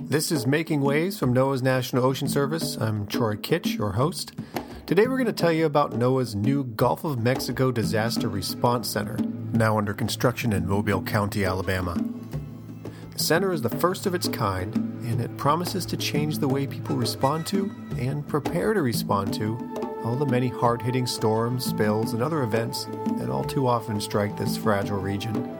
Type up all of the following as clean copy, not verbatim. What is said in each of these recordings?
This is Making Waves from NOAA's National Ocean Service. I'm Troy Kitch, your host. Today we're going to tell you about NOAA's new Gulf of Mexico Disaster Response Center, now under construction in Mobile County, Alabama. The center is the first of its kind, and it promises to change the way people respond to and prepare to respond to all the many hard-hitting storms, spills, and other events that all too often strike this fragile region.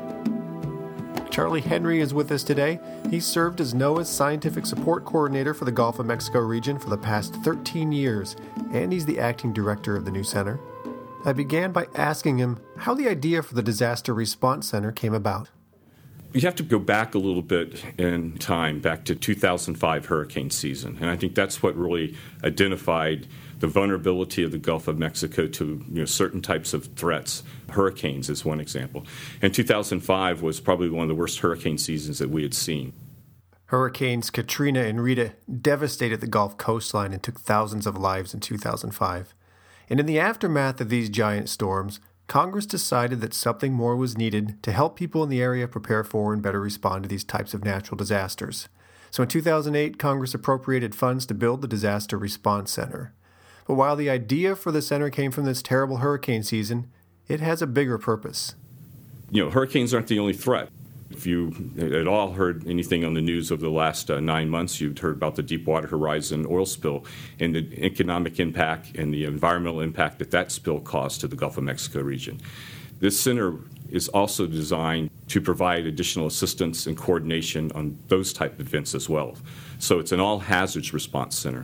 Charlie Henry is with us today. He's served as NOAA's Scientific Support Coordinator for the Gulf of Mexico region for the past 13 years, and he's the acting director of the new center. I began by asking him how the idea for the Disaster Response Center came about. You have to go back a little bit in time, back to 2005 hurricane season, and I think that's what really identified the vulnerability of the Gulf of Mexico to certain types of threats. Hurricanes is one example. And 2005 was probably one of the worst hurricane seasons that we had seen. Hurricanes Katrina and Rita devastated the Gulf coastline and took thousands of lives in 2005. And in the aftermath of these giant storms, Congress decided that something more was needed to help people in the area prepare for and better respond to these types of natural disasters. So in 2008, Congress appropriated funds to build the Disaster Response Center. But while the idea for the center came from this terrible hurricane season, it has a bigger purpose. Hurricanes aren't the only threat. If you at all heard anything on the news over the last 9 months, you've heard about the Deepwater Horizon oil spill and the economic impact and the environmental impact that spill caused to the Gulf of Mexico region. This center is also designed to provide additional assistance and coordination on those type of events as well. So it's an all-hazards response center.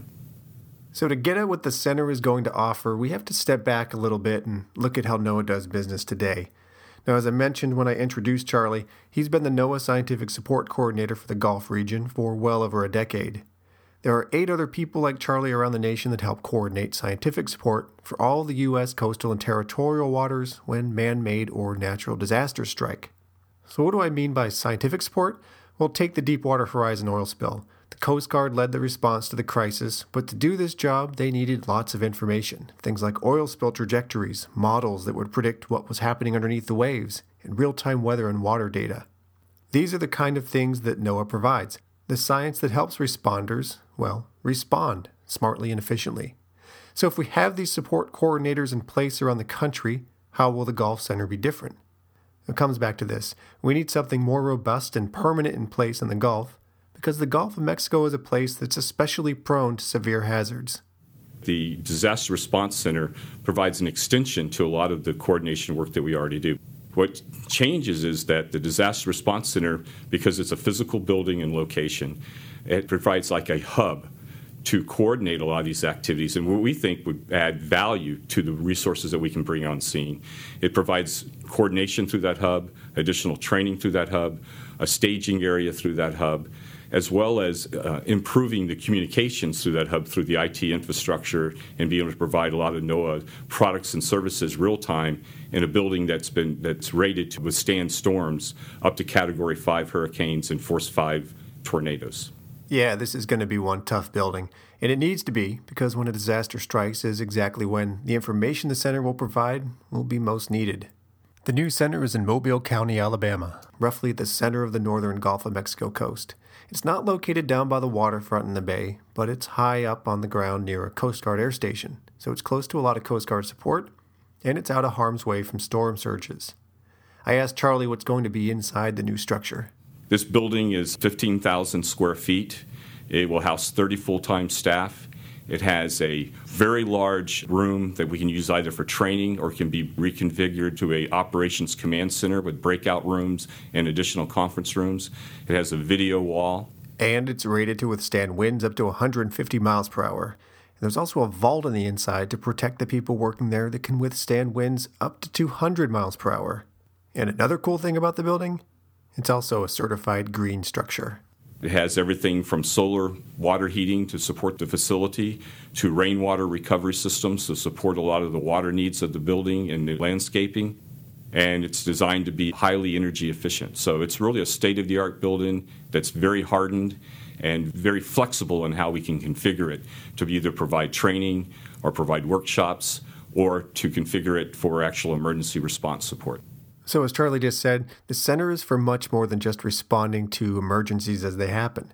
So to get at what the center is going to offer, we have to step back a little bit and look at how NOAA does business today. Now, as I mentioned when I introduced Charlie, he's been the NOAA Scientific Support Coordinator for the Gulf region for well over a decade. There are 8 other people like Charlie around the nation that help coordinate scientific support for all the U.S. coastal and territorial waters when man-made or natural disasters strike. So what do I mean by scientific support? Well, take the Deepwater Horizon oil spill. The Coast Guard led the response to the crisis, but to do this job, they needed lots of information. Things like oil spill trajectories, models that would predict what was happening underneath the waves, and real-time weather and water data. These are the kind of things that NOAA provides. The science that helps responders, respond smartly and efficiently. So if we have these support coordinators in place around the country, how will the Gulf Center be different? It comes back to this. We need something more robust and permanent in place in the Gulf, because the Gulf of Mexico is a place that's especially prone to severe hazards. The Disaster Response Center provides an extension to a lot of the coordination work that we already do. What changes is that the Disaster Response Center, because it's a physical building and location, it provides like a hub to coordinate a lot of these activities and what we think would add value to the resources that we can bring on scene. It provides coordination through that hub, additional training through that hub, a staging area through that hub, as well as improving the communications through that hub through the IT infrastructure and being able to provide a lot of NOAA products and services real time in a building that's rated to withstand storms up to Category 5 hurricanes and Force 5 tornadoes. Yeah, this is going to be one tough building, and it needs to be because when a disaster strikes is exactly when the information the center will provide will be most needed. The new center is in Mobile County, Alabama, roughly at the center of the northern Gulf of Mexico coast. It's not located down by the waterfront in the bay, but it's high up on the ground near a Coast Guard air station, so it's close to a lot of Coast Guard support, and it's out of harm's way from storm surges. I asked Charlie what's going to be inside the new structure. This building is 15,000 square feet. It will house 30 full-time staff. It has a very large room that we can use either for training or can be reconfigured to a operations command center with breakout rooms and additional conference rooms. It has a video wall. And it's rated to withstand winds up to 150 miles per hour. And there's also a vault on the inside to protect the people working there that can withstand winds up to 200 miles per hour. And another cool thing about the building, it's also a certified green structure. It has everything from solar water heating to support the facility to rainwater recovery systems to support a lot of the water needs of the building and the landscaping. And it's designed to be highly energy efficient. So it's really a state-of-the-art building that's very hardened and very flexible in how we can configure it to either provide training or provide workshops or to configure it for actual emergency response support. So as Charlie just said, the center is for much more than just responding to emergencies as they happen.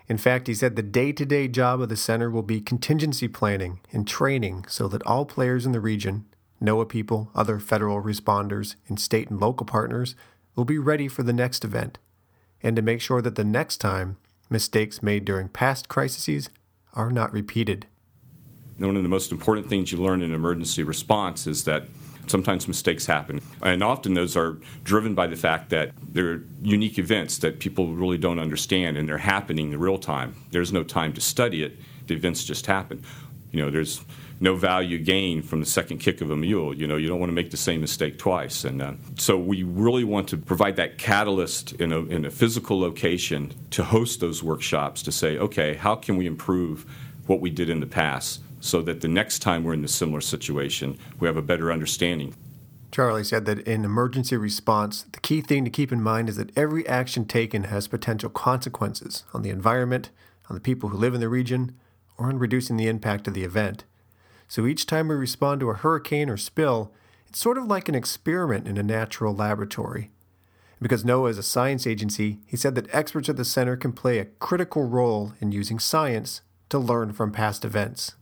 In fact, he said the day-to-day job of the center will be contingency planning and training so that all players in the region, NOAA people, other federal responders, and state and local partners will be ready for the next event, and to make sure that the next time mistakes made during past crises are not repeated. One of the most important things you learn in emergency response is that sometimes mistakes happen, and often those are driven by the fact that they're unique events that people really don't understand, and they're happening in real time. There's no time to study it. The events just happen. There's no value gained from the second kick of a mule. You don't want to make the same mistake twice. And so we really want to provide that catalyst in a physical location to host those workshops to say, okay, how can we improve what we did in the past so that the next time we're in a similar situation, we have a better understanding. Charlie said that in emergency response, the key thing to keep in mind is that every action taken has potential consequences on the environment, on the people who live in the region, or on reducing the impact of the event. So each time we respond to a hurricane or spill, it's sort of like an experiment in a natural laboratory. Because NOAA is a science agency, he said that experts at the center can play a critical role in using science to learn from past events.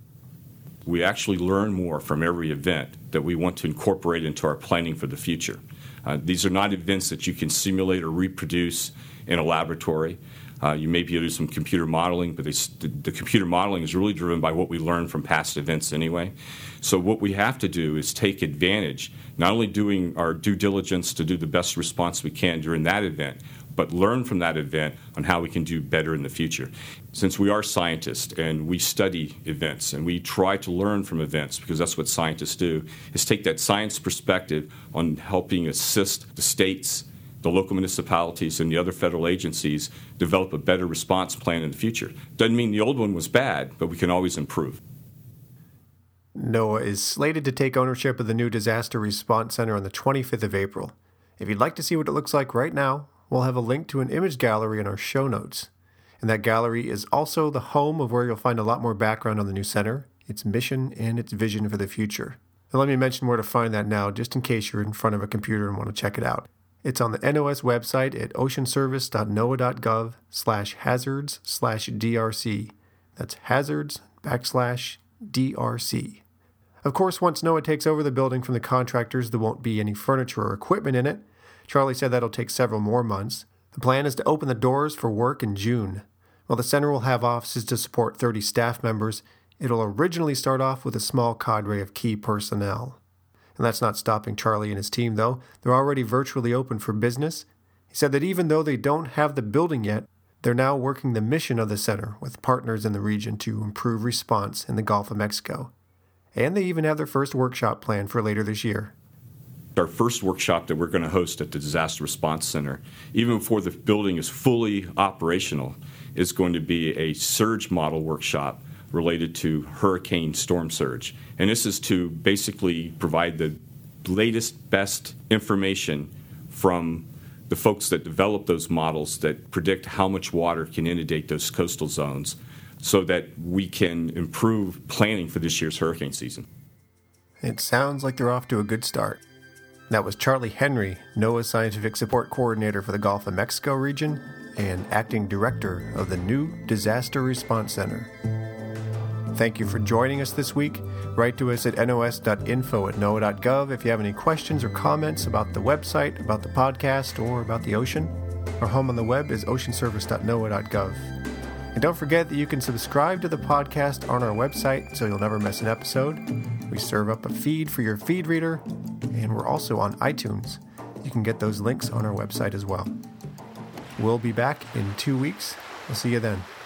We actually learn more from every event that we want to incorporate into our planning for the future. These are not events that you can simulate or reproduce in a laboratory. You may be able to do some computer modeling, but the computer modeling is really driven by what we learn from past events anyway. So what we have to do is take advantage, not only doing our due diligence to do the best response we can during that event, but learn from that event on how we can do better in the future. Since we are scientists and we study events and we try to learn from events, because that's what scientists do, is take that science perspective on helping assist the states, the local municipalities, and the other federal agencies develop a better response plan in the future. Doesn't mean the old one was bad, but we can always improve. NOAA is slated to take ownership of the new Disaster Response Center on the 25th of April. If you'd like to see what it looks like right now, we'll have a link to an image gallery in our show notes. And that gallery is also the home of where you'll find a lot more background on the new center, its mission, and its vision for the future. Now let me mention where to find that now, just in case you're in front of a computer and want to check it out. It's on the NOS website at oceanservice.noaa.gov/hazards/DRC. That's hazards/DRC. Of course, once NOAA takes over the building from the contractors, there won't be any furniture or equipment in it. Charlie said that'll take several more months. The plan is to open the doors for work in June. While the center will have offices to support 30 staff members, it'll originally start off with a small cadre of key personnel. And that's not stopping Charlie and his team, though. They're already virtually open for business. He said that even though they don't have the building yet, they're now working the mission of the center with partners in the region to improve response in the Gulf of Mexico. And they even have their first workshop planned for later this year. Our first workshop that we're going to host at the Disaster Response Center, even before the building is fully operational, is going to be a surge model workshop related to hurricane storm surge. And this is to basically provide the latest, best information from the folks that develop those models that predict how much water can inundate those coastal zones so that we can improve planning for this year's hurricane season. It sounds like they're off to a good start. That was Charlie Henry, NOAA's Scientific Support Coordinator for the Gulf of Mexico region and Acting Director of the new Disaster Response Center. Thank you for joining us this week. Write to us at nos.info@noaa.gov if you have any questions or comments about the website, about the podcast, or about the ocean. Our home on the web is oceanservice.noaa.gov. And don't forget that you can subscribe to the podcast on our website so you'll never miss an episode. We serve up a feed for your feed reader, and we're also on iTunes. You can get those links on our website as well. We'll be back in 2 weeks. We'll see you then.